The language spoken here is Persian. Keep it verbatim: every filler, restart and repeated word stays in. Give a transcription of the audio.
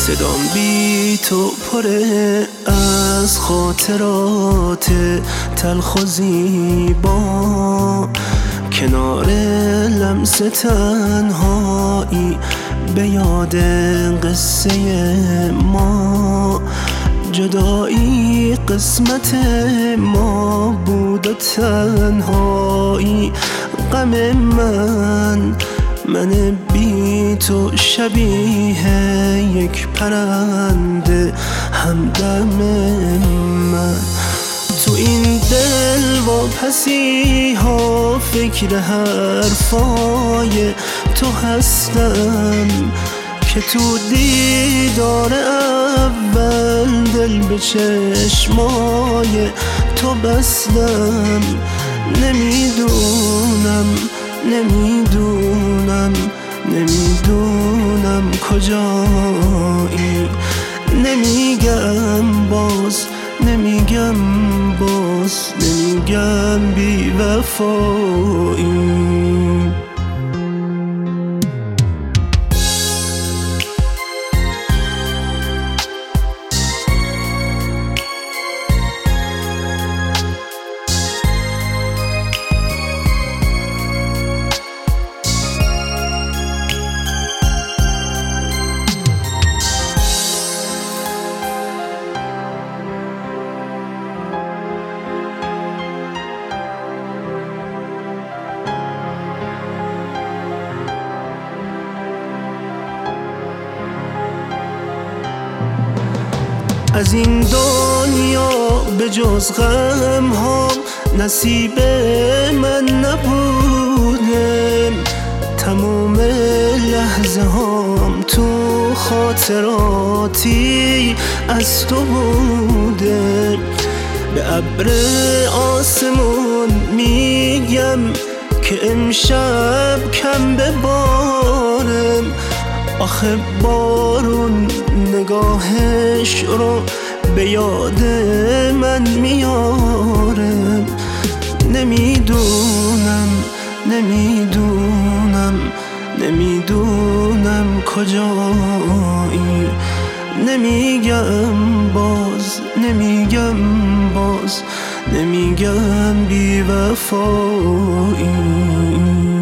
صدام بی تو پره از خاطرات تلخ و زیبا، کنار لمس تنهایی به یاد قصه ما. جدایی قسمت ما بود و تنهایی غم من، من بی تو شبیه یک پرنده همدم من. تو این دل واپسی ها فکر حرفای تو هستم که تو دیدار اول دل به چشمای تو بستم. نمیدونم نمیدونم نمیدونم کجایی، نمیگم باز نمیگم باز نمیگم بی وفایی. از این دنیا به جز غم ها نصیب من نبوده، تمام لحظه هام تو خاطراتی از تو بوده. به ابر آسمون میگم که امشب کم ببارم، آخه بارون نگاهش رو به یاد من میارم. نمیدونم نمیدونم نمیدونم کجایی، نمیگم باز نمیگم باز نمیگم بی وفایی.